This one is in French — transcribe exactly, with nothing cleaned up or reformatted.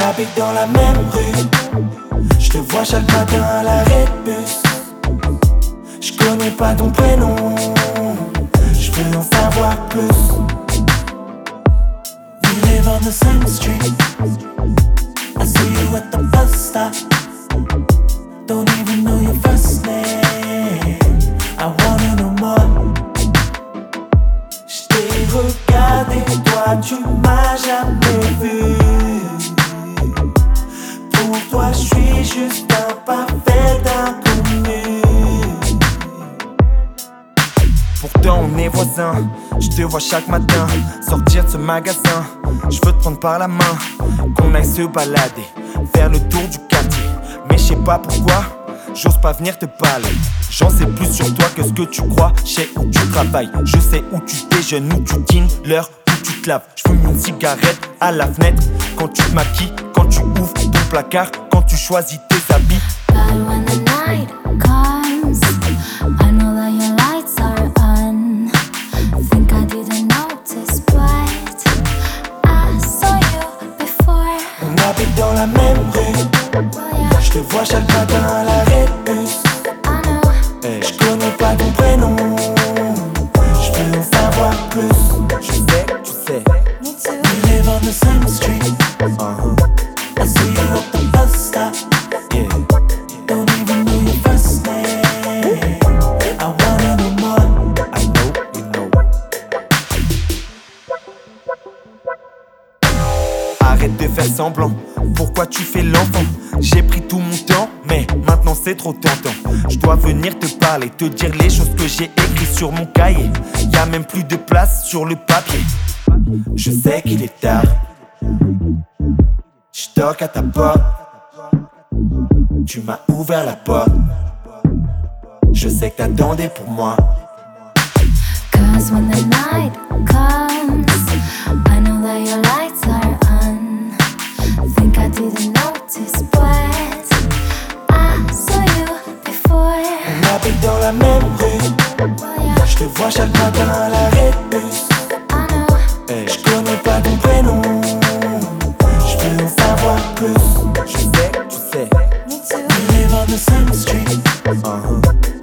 On habite dans la même rue. Je te vois chaque matin à l'arrêt de bus. Je connais pas ton prénom, je veux en savoir plus. We live on the same street. I see you at the bus stop. Don't even know your first name. I wanna know more. J't'ai regardé, toi tu m'as jamais vu. Pour toi j'suis juste un parfait inconnu. Pourtant on est voisins, je te vois chaque matin sortir de ce magasin. Je veux te prendre par la main, qu'on aille se balader, faire le tour du quartier. Mais je sais pas pourquoi, j'ose pas venir te parler. J'en sais plus sur toi que ce que tu crois. Je sais où tu travailles, je sais où tu déjeunes, où tu dînes, l'heure où tu te laves. Je fume une cigarette à la fenêtre, quand tu te maquilles, quand tu ouvres ton placard, quand tu choisis tes habits. But when the night comes, I know that your lights are on. Think I didn't notice, but I saw you before. On habite dans la même rue. Oh yeah, Je te vois chaque matin à l'arrêt de bus. I know. Je connais pas ton prénom, je veux en savoir plus. Je sais, tu sais. Me too. We live on the same street. Uh-huh. I see you at the bus stop. Yeah. Don't even know your first name. I wanna know more. I know, you know. Arrête de faire semblant, pourquoi tu fais l'enfant? J'ai pris tout mon temps, mais maintenant c'est trop tentant. Je dois venir te parler, te dire les choses que j'ai écrites sur mon cahier. Y'a même plus de place sur le papier. Je sais qu'il est tard. Je toque à ta porte. Tu m'as ouvert la porte. Je sais que t'attendais pour moi. Cause when the night comes, I know that your lights are on. Think I didn't notice, but I saw you before. On habite dans la même rue. Oh yeah, Je te vois chaque matin à l'arrêt de bus. I know. Je connais pas ton prénom, je veux en savoir plus. Je sais, tu sais. Me too. We live on the same street. Uh-huh.